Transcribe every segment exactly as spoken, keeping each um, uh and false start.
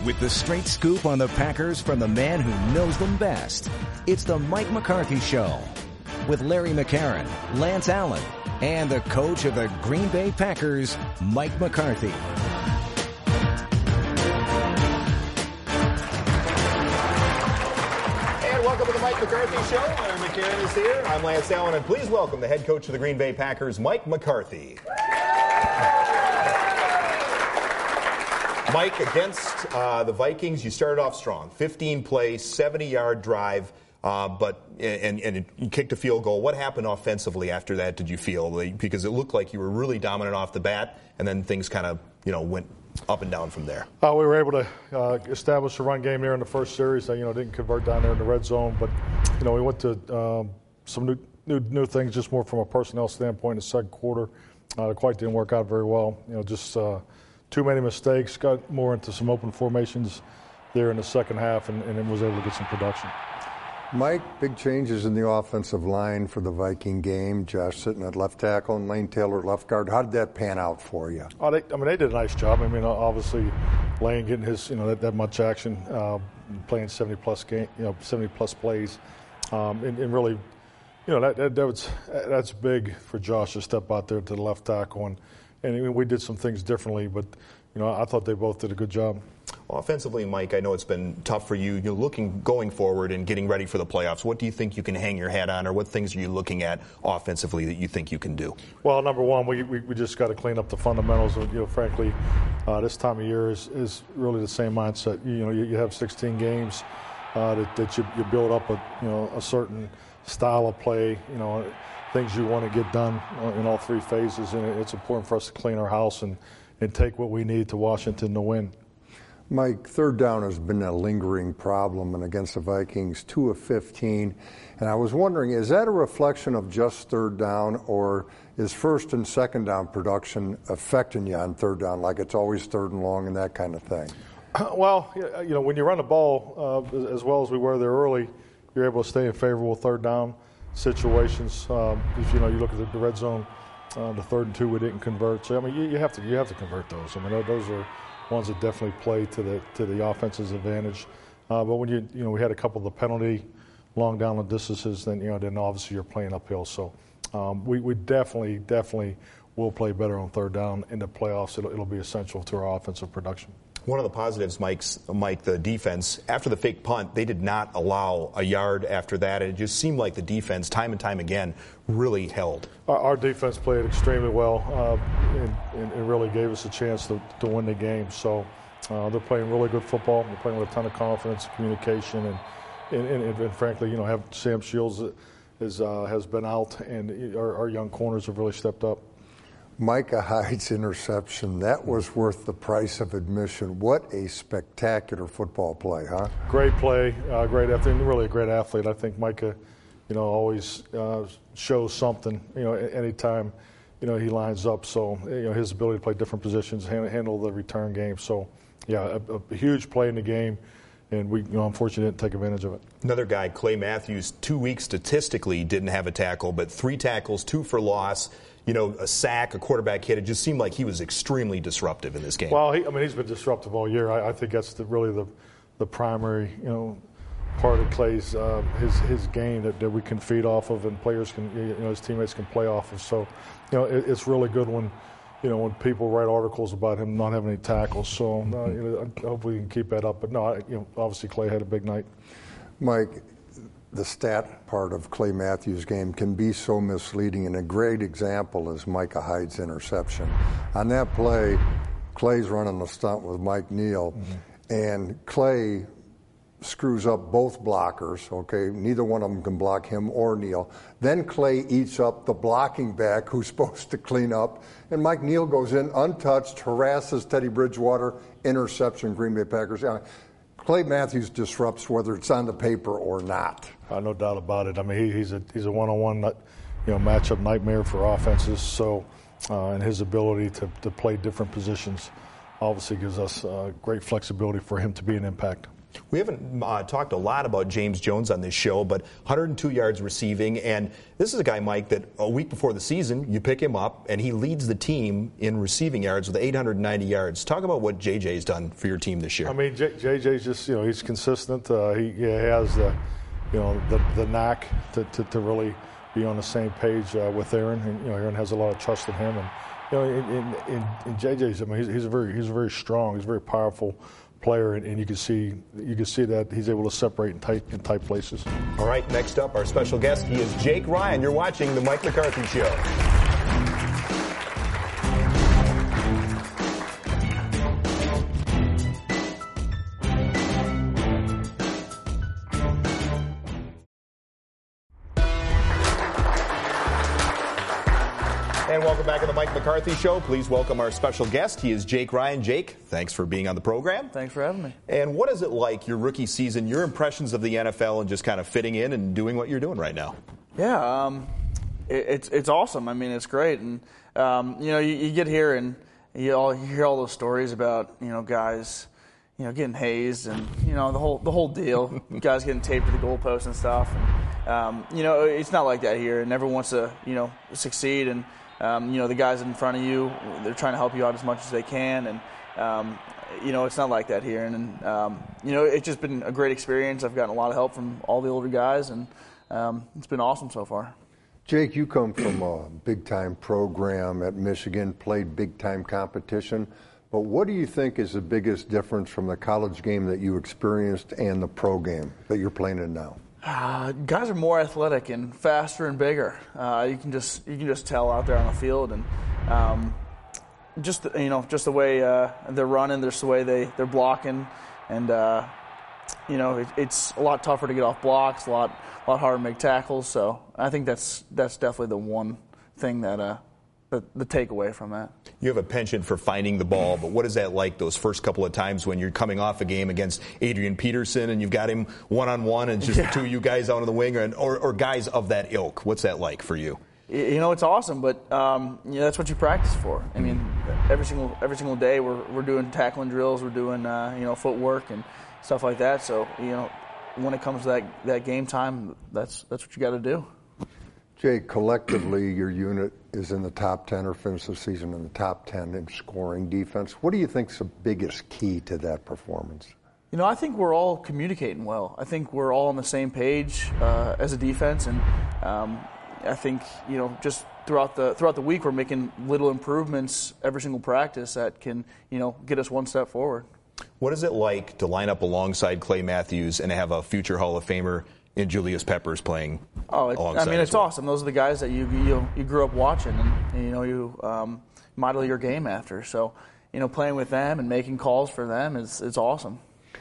With the straight scoop on the Packers from the man who knows them best. It's the Mike McCarthy Show. With Larry McCarron, Lance Allen, and the coach of the Green Bay Packers, Mike McCarthy. And welcome to the Mike McCarthy Show. Larry McCarron is here. I'm Lance Allen, and please welcome the head coach of the Green Bay Packers, Mike McCarthy. Mike, against uh, the Vikings, you started off strong. fifteen plays, seventy-yard drive, uh, but and, and you kicked a field goal. What happened offensively after that, did you feel? Because it looked like you were really dominant off the bat, and then things kind of, you know, went up and down from there. Uh, we were able to uh, establish a run game there in the first series. Uh, you know, didn't convert down there in the red zone, but, you know, we went to um, some new, new new things just more from a personnel standpoint in the second quarter. Uh, it quite didn't work out very well. You know, just uh, too many mistakes, got more into some open formations there in the second half, and, and then was able to get some production. Mike, big changes in the offensive line for the Viking game. Josh Sitton at left tackle and Lane Taylor at left guard. How did that pan out for you? Oh, they, I mean, they did a nice job. I mean, obviously, Lane getting his, you know, that, that much action, uh, playing seventy plus game, you know, seventy plus plays, um, and, and really, you know, that, that, that was that's big for Josh to step out there to the left tackle, and and I mean, we did some things differently, but you know, I thought they both did a good job. Well, offensively, Mike, I know it's been tough for you. You're looking going forward and getting ready for the playoffs. What do you think you can hang your hat on, or what things are you looking at offensively that you think you can do? Well, number one, we we, we just got to clean up the fundamentals. You know, frankly, uh, this time of year is, is really the same mindset. You, you know, you, you have sixteen games uh, that, that you, you build up a you know a certain style of play. You know, things you want to get done in all three phases, and it's important for us to clean our house and, and take what we need to Washington to win. Mike, third down has been a lingering problem, and against the Vikings, two of fifteen. And I was wondering, is that a reflection of just third down, or is first and second down production affecting you on third down, like it's always third and long and that kind of thing? Well, you know, when you run the ball uh, as well as we were there early, you're able to stay in favorable third down situations. Um, if you know, you look at the red zone, uh, the third and two we didn't convert. So I mean, you, you have to you have to convert those. I mean, those are ones that definitely play to the to the offense's advantage. Uh, but when you you know we had a couple of the penalty long down the distances, then you know then obviously you're playing uphill. So um, we we definitely definitely will play better on third down in the playoffs. It'll, it'll be essential to our offensive production. One of the positives, Mike's, Mike, the defense, after the fake punt, they did not allow a yard after that. And it just seemed like the defense, time and time again, really held. Our, our defense played extremely well uh, and, and, and really gave us a chance to, to win the game. So uh, they're playing really good football. They're playing with a ton of confidence, communication, and, and, and, and frankly, you know, have Sam Shields is, uh, has been out, and our, our young corners have really stepped up. Micah Hyde's interception, that was worth the price of admission. What a spectacular football play, huh? Great play, uh, great athlete, really a great athlete. I think Micah, you know, always uh, shows something, you know, anytime, you know, he lines up. So, you know, his ability to play different positions, handle the return game. So, yeah, a, a huge play in the game, and we, you know, unfortunately didn't take advantage of it. Another guy, Clay Matthews, two weeks statistically didn't have a tackle, but three tackles, two for loss. You know, a sack, a quarterback hit. It just seemed like he was extremely disruptive in this game. Well, he, I mean, he's been disruptive all year. I, I think that's the, really the the primary, you know, part of Clay's uh, his his game that, that we can feed off of, and players can, you know, his teammates can play off of. So, you know, it, it's really good when, you know, when people write articles about him not having any tackles. So, uh, you know, hopefully we can keep that up. But no, I, you know, obviously Clay had a big night. Mike, the stat part of Clay Matthews' game can be so misleading, and a great example is Micah Hyde's interception. On that play, Clay's running the stunt with Mike Neal, mm-hmm. and Clay screws up both blockers, okay? Neither one of them can block him or Neal. Then Clay eats up the blocking back who's supposed to clean up, and Mike Neal goes in untouched, harasses Teddy Bridgewater, interception, Green Bay Packers. Clay Matthews disrupts whether it's on the paper or not. Uh, no doubt about it. I mean, he, he's a he's a one-on-one, you know, matchup nightmare for offenses. So, uh, and his ability to, to play different positions obviously gives us uh, great flexibility for him to be an impact. We haven't uh, talked a lot about James Jones on this show, but one hundred two yards receiving, and this is a guy, Mike, that a week before the season, you pick him up, and he leads the team in receiving yards with eight hundred ninety yards. Talk about what J J's done for your team this year. I mean, J- JJ's just, you know, he's consistent. Uh, he, he has the, you know, the, the knack to, to, to really be on the same page uh, with Aaron, and you know, Aaron has a lot of trust in him, and you know, in, in, in, in J J's, I mean, he's, he's a very, he's a very strong, he's a very powerful player, and, and you can see, you can see that he's able to separate in tight, in tight places. All right, next up, our special guest, he is Jake Ryan. You're watching the Mike McCarthy Show. And welcome back to the Mike McCarthy Show. Please welcome our special guest. He is Jake Ryan. Jake, thanks for being on the program. Thanks for having me. And what is it like, your rookie season, your impressions of the N F L and just kind of fitting in and doing what you're doing right now? Yeah, um, it, it's it's awesome. I mean, it's great. And, um, you know, you, you get here and you, all, you hear all those stories about, you know, guys, you know, getting hazed and, you know, the whole the whole deal, guys getting taped to the goalpost and stuff. And, um, you know, it's not like that here. And everyone wants to, you know, succeed. And, Um, you know, the guys in front of you, they're trying to help you out as much as they can. And, um, you know, it's not like that here. And, and um, you know, it's just been a great experience. I've gotten a lot of help from all the older guys, and um, it's been awesome so far. Jake, you come from a big-time program at Michigan, played big-time competition. But what do you think is the biggest difference from the college game that you experienced and the pro game that you're playing in now? Uh, guys are more athletic and faster and bigger. Uh, you can just you can just tell out there on the field, and um, just you know just the way uh, they're running, just the way they they're blocking, and uh, you know it, it's a lot tougher to get off blocks, a lot a lot harder to make tackles. So I think that's that's definitely the one thing that uh, the, the takeaway from that. You have a penchant for finding the ball, but what is that like those first couple of times when you're coming off a game against Adrian Peterson and you've got him one-on-one and it's just yeah. the two of you guys out on the wing, or, or, or guys of that ilk? What's that like for you? You know, it's awesome, but um, you know, that's what you practice for. I mean, every single every single day we're we're doing tackling drills, we're doing uh, you know footwork and stuff like that. So you know, when it comes to that, that game time, that's that's what you got to do. Jake, collectively, your unit is in the top ten or finished the season in the top ten in scoring defense. What do you think is the biggest key to that performance? You know, I think we're all communicating well. I think we're all on the same page uh, as a defense, and um, I think you know just throughout the throughout the week we're making little improvements every single practice that can you know get us one step forward. What is it like to line up alongside Clay Matthews and have a future Hall of Famer in Julius Peppers playing oh, it, alongside? I mean, it's well? awesome. Those are the guys that you you, you grew up watching, and you know you um, model your game after. So, you know, playing with them and making calls for them is it's awesome.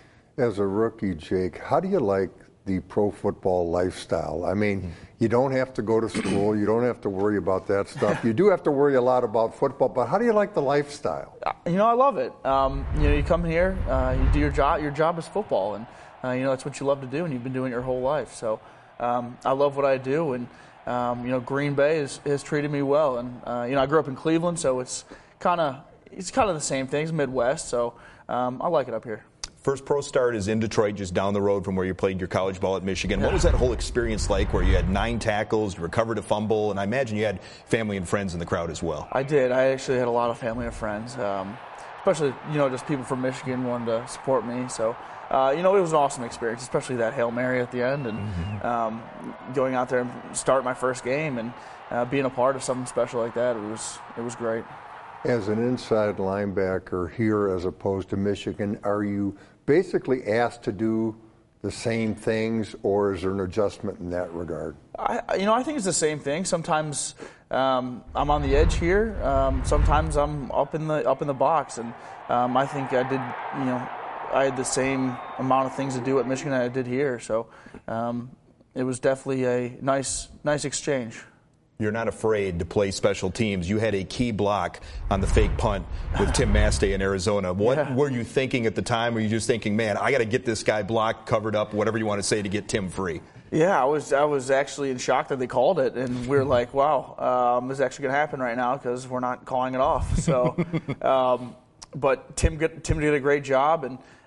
As a rookie, Jake, how do you like the pro football lifestyle? I mean, you don't have to go to school. You don't have to worry about that stuff. You do have to worry a lot about football, but how do you like the lifestyle? You know, I love it. Um, you know, you come here, uh, you do your job. Your job is football, and uh, you know that's what you love to do, and you've been doing it your whole life. So um, I love what I do, and um, you know, Green Bay has, has treated me well. And uh, you know, I grew up in Cleveland, so it's kind of it's kind of the same things, Midwest. So um, I like it up here. First pro start is in Detroit, just down the road from where you played your college ball at Michigan. What was that whole experience like where you had nine tackles, you recovered a fumble, and I imagine you had family and friends in the crowd as well? I did. I actually had a lot of family and friends, um, especially, you know, just people from Michigan wanted to support me. So, uh, you know, it was an awesome experience, especially that Hail Mary at the end and mm-hmm. um, going out there and start my first game and uh, being a part of something special like that, it was it was great. As an inside linebacker here as opposed to Michigan, are you basically asked to do the same things, or is there an adjustment in that regard? I, you know, I think it's the same thing. Sometimes um, I'm on the edge here. Um, sometimes I'm up in the up in the box, and um, I think I did. You know, I had the same amount of things to do at Michigan that I did here. So um, it was definitely a nice nice exchange. You're not afraid to play special teams. You had a key block on the fake punt with Tim Mastey in Arizona. What yeah. were you thinking at the time? Were you just thinking, man, I got to get this guy blocked, covered up, whatever you want to say, to get Tim free? Yeah, I was I was actually in shock that they called it, and we were like, wow, um, this is actually going to happen right now because we're not calling it off. So, um, but Tim Tim did a great job, and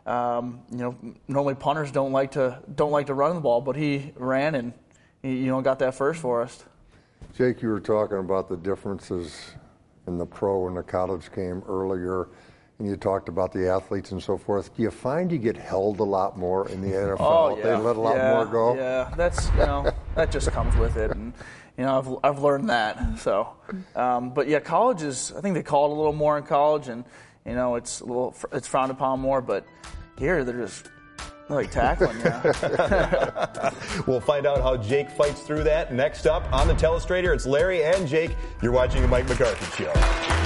um, you know, normally punters don't like to don't like to run the ball, but he ran and he, you know, got that first for us. Jake, you were talking about the differences in the pro and the college game earlier, and you talked about the athletes and so forth. Do you find you get held a lot more in the N F L? Oh, yeah. They let a lot yeah, more go? Yeah, that's, you know, that just comes with it. And, you know, I've, I've learned that. So, um, but yeah, college is, I think they call it a little more in college, and, you know, it's a little, it's frowned upon more, but here they're just, they're like tackling you. We'll find out how Jake fights through that next up on the Telestrator. It's Larry and Jake. You're watching the Mike McCarthy Show.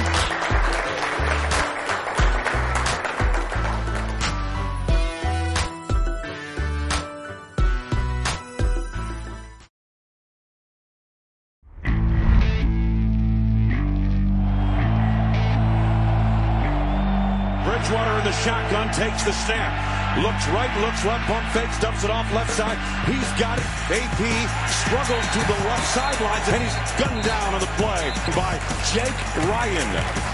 Bridgewater in the shotgun, takes the snap. Looks right, looks left, pump fakes, dumps it off left side. He's got it. A P struggles to the left sidelines, and he's gunned down on the play by Jake Ryan.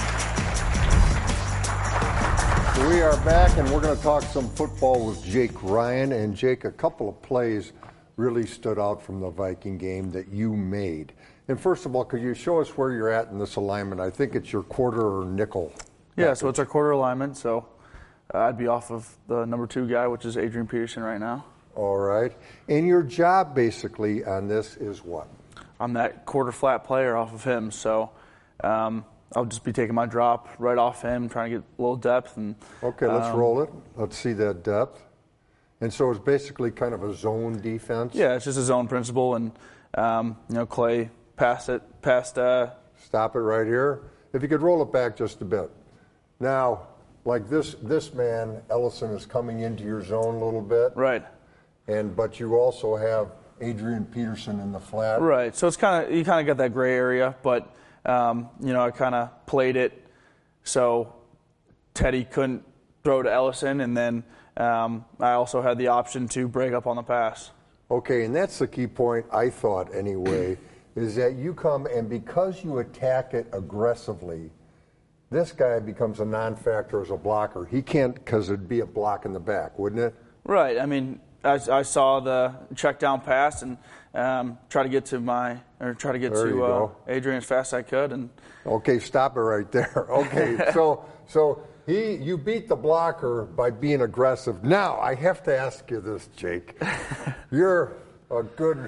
We are back, and we're going to talk some football with Jake Ryan. And Jake, a couple of plays really stood out from the Viking game that you made. And first of all, could you show us where you're at in this alignment? I think it's your quarter or nickel. Yeah, so it's our quarter alignment, so uh, I'd be off of the number two guy, which is Adrian Peterson right now. All right. And your job basically on this is what? I'm that quarter flat player off of him, so um, I'll just be taking my drop right off him, trying to get a little depth. And Okay, let's um, roll it. Let's see that depth. And so it's basically kind of a zone defense? Yeah, it's just a zone principle, and um, you know, Clay passed it, passed. Uh, Stop it right here. If you could roll it back just a bit. Now, like this this man, Ellison, is coming into your zone a little bit. right. And but you also have Adrian Peterson in the flat. Right. So it's kind of you kind of got that gray area, but um, you know, I kind of played it so Teddy couldn't throw to Ellison, and then um, I also had the option to break up on the pass. Okay, and that's the key point, I thought anyway, is that you come and because you attack it aggressively, this guy becomes a non-factor as a blocker. He can't, because it'd be a block in the back, wouldn't it? Right. I mean, I, I saw the check down pass and um, try to get to my or try to get There you to uh, go. Adrian as fast as I could. And Okay, stop it right there. Okay, so so he you beat the blocker by being aggressive. Now I have to ask you this, Jake. You're a good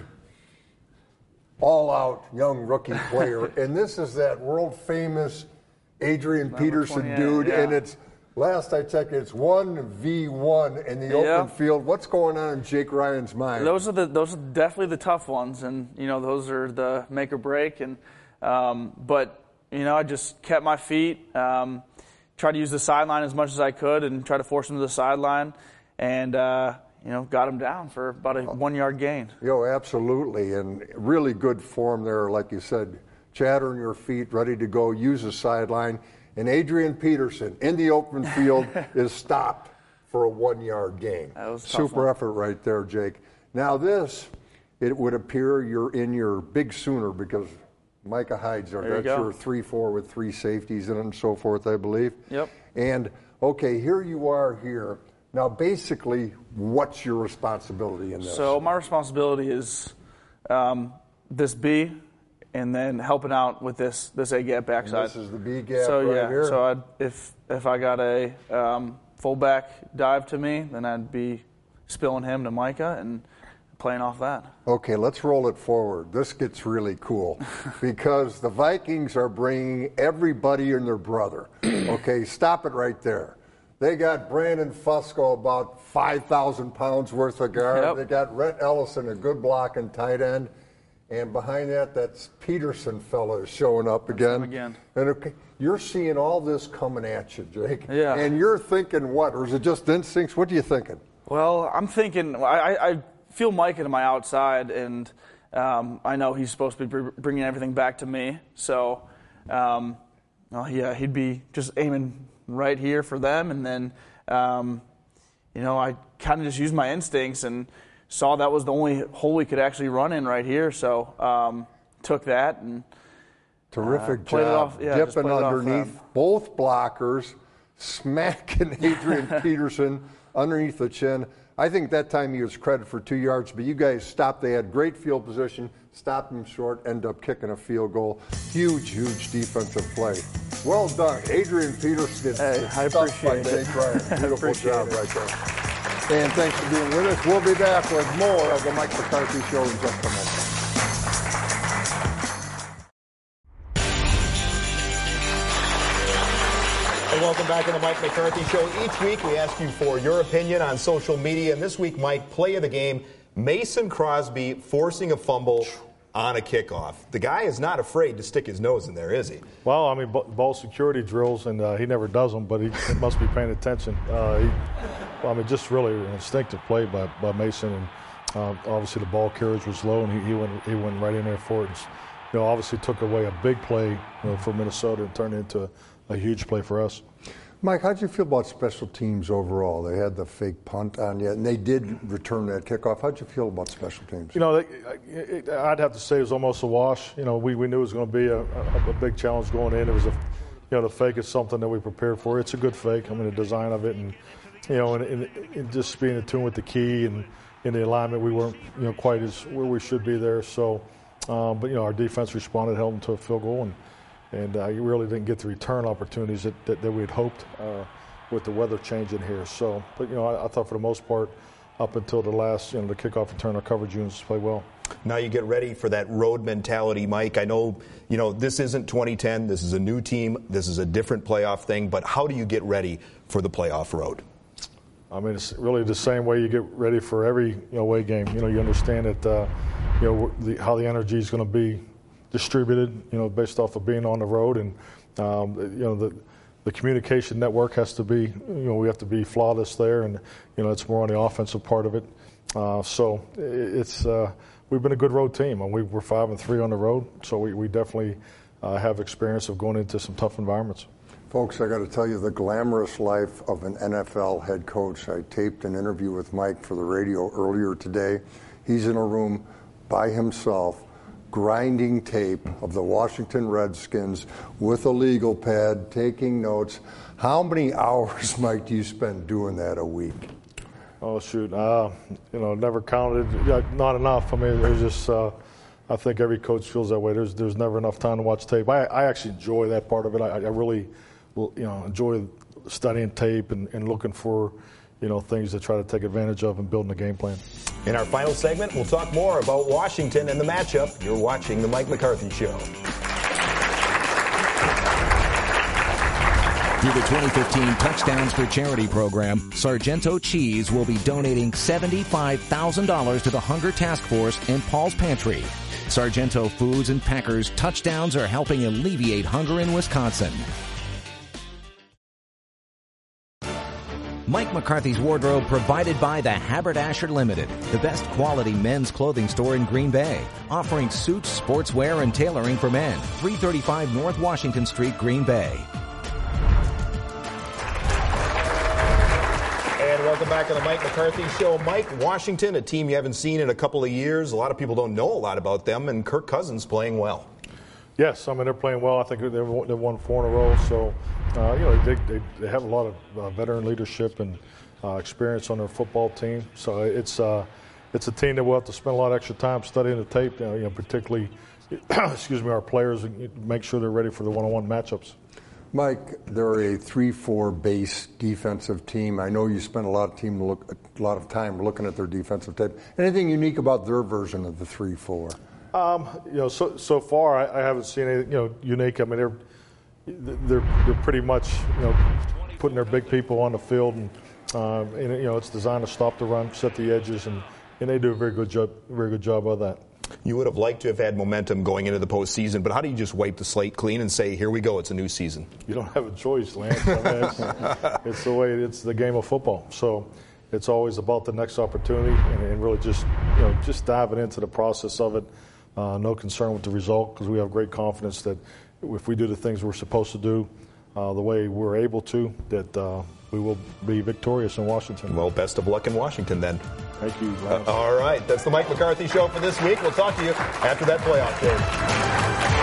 all-out young rookie player, and this is that world-famous Adrian Peterson twenty-eight, dude, yeah. and it's last I checked, it's one v one in the Yeah. open field. What's going on in Jake Ryan's mind? those are the those are definitely the tough ones, and you know those are the make or break. And um, but you know I just kept my feet, um, tried to use the sideline as much as I could, and try to force him to the sideline, and uh, you know got him down for about a one yard gain. Yo, absolutely, and really good form there, like you said, chattering your feet, ready to go, use the sideline. And Adrian Peterson in the open field is stopped for a one-yard gain. That was a tough Super one. effort right there, Jake. Now this, it would appear you're in your big Sooner because Micah Hyde's there. There you That's go. your three four with three safeties in it and so forth, I believe. Yep. And, okay, here you are here. Now, basically, what's your responsibility in this? So my responsibility is um, this B, and then helping out with this this A gap backside. this is the B gap So right yeah, here? so I'd, if if I got a um, fullback dive to me, then I'd be spilling him to Micah and playing off that. Okay, let's roll it forward. This gets really cool because the Vikings are bringing everybody and their brother. Okay, stop it right there. They got Brandon Fusco, about five thousand pounds worth of guard. Yep. They got Rhett Ellison, a good block and tight end. And behind that, that's Peterson fella is showing up again. him again. And okay, you're seeing all this coming at you, Jake. Yeah. And you're thinking what? Or is it just instincts? What are you thinking? Well, I'm thinking I, I I feel Micah to my outside, and um, I know he's supposed to be br- bringing everything back to me. So, um, well, yeah, he'd be just aiming right here for them, and then um, you know I kind of just used my instincts and saw that was the only hole we could actually run in right here. So um, took that and Terrific Uh, played it job. off- yeah, just Dipping played it off underneath them. both blockers, smacking Adrian Peterson underneath the chin. I think that time he was credited for two yards, but you guys stopped. They had great field position, stopped him short, ended up kicking a field goal. Huge, huge defensive play. Well done. Adrian Peterson. Hey, I appreciate it. Beautiful job right there. And thanks for being with us. We'll be back with more of the Mike McCarthy Show in just a moment. And welcome back to the Mike McCarthy Show. Each week we ask you for your opinion on social media. And this week, Mike, play of the game, Mason Crosby forcing a fumble on a kickoff. The guy is not afraid to stick his nose in there, is he? Well, I mean, ball security drills, and uh, he never does them, but he must be paying attention. Uh, he, well, I mean, just really an instinctive play by, by Mason. And um, obviously the ball carriage was low, and he, he, went, he went right in there for it. And, you know, obviously took away a big play you know, for Minnesota and turned it into a huge play for us. Mike, how'd you feel about special teams overall? They had the fake punt on you, and they did return that kickoff. How'd you feel about special teams? You know, I'd have to say it was almost a wash. You know, we, we knew it was going to be a, a, a big challenge going in. It was a, you know, the fake is something that we prepared for. It's a good fake. I mean, the design of it, and you know, and, and, and just being in tune with the key and in the alignment, we weren't, you know, quite as where we should be there. So, um, but you know, our defense responded, held them to a field goal, and. And uh, you really didn't get the return opportunities that, that, that we had hoped uh, with the weather changing here. So, but, you know, I, I thought for the most part, up until the last, you know, the kickoff return, our coverage units play well. Now you get ready for that road mentality, Mike. I know, you know, this isn't twenty ten. This is a new team. This is a different playoff thing. But how do you get ready for the playoff road? I mean, it's really the same way you get ready for every you know, away game. You know, you understand that, uh, you know, the, how the energy is going to be distributed, you know, based off of being on the road, and um, you know the the communication network has to be, you know, we have to be flawless there, and you know it's more on the offensive part of it. Uh, so it's uh, we've been a good road team, and we, we're five and three on the road, so we, we definitely uh, have experience of going into some tough environments. Folks, I got to tell you the glamorous life of an N F L head coach. I taped an interview with Mike for the radio earlier today. He's in a room by himself, grinding tape of the Washington Redskins with a legal pad, taking notes. How many hours, Mike, do you spend doing that a week? Oh, shoot. Uh, you know, never counted. Yeah, not enough. I mean, there's just, uh, I think every coach feels that way. There's there's never enough time to watch tape. I, I actually enjoy that part of it. I, I really, you know, enjoy studying tape and, and looking for, you know, things to try to take advantage of and building a game plan. In our final segment, we'll talk more about Washington and the matchup. You're watching The Mike McCarthy Show. Through the twenty fifteen Touchdowns for Charity program, Sargento Cheese will be donating seventy-five thousand dollars to the Hunger Task Force and Paul's Pantry. Sargento Foods and Packers touchdowns are helping alleviate hunger in Wisconsin. Mike McCarthy's Wardrobe provided by the Haberdasher Limited, the best quality men's clothing store in Green Bay, offering suits, sportswear, and tailoring for men. three thirty-five North Washington Street, Green Bay. And welcome back to the Mike McCarthy Show. Mike, Washington, a team you haven't seen in a couple of years. A lot of people don't know a lot about them, and Kirk Cousins playing well. Yes, I mean, they're playing well. I think they've, they've won four in a row. So, uh, you know, they, they, they have a lot of uh, veteran leadership and uh, experience on their football team. So it's uh, it's a team that will have to spend a lot of extra time studying the tape, you know, you know particularly, excuse me, our players, and make sure they're ready for the one-on-one matchups. Mike, they're a three four base defensive team. I know you spent a lot of team look a lot of time looking at their defensive tape. Anything unique about their version of the three four? Um, you know, so so far I, I haven't seen anything, you know, unique. I mean, they're they're they're pretty much, you know, putting their big people on the field, and, um, and you know, it's designed to stop the run, set the edges, and, and they do a very good job, very good job of that. You would have liked to have had momentum going into the postseason, but how do you just wipe the slate clean and say, here we go, it's a new season? You don't have a choice, Lance. I mean, it's, it's the way, it's the game of football. So it's always about the next opportunity, and, and really just, you know, just diving into the process of it. Uh, no concern with the result, because we have great confidence that if we do the things we're supposed to do uh, the way we're able to, that uh, we will be victorious in Washington. Well, best of luck in Washington then. Thank you. Uh, all right. That's the Mike McCarthy Show for this week. We'll talk to you after that playoff game.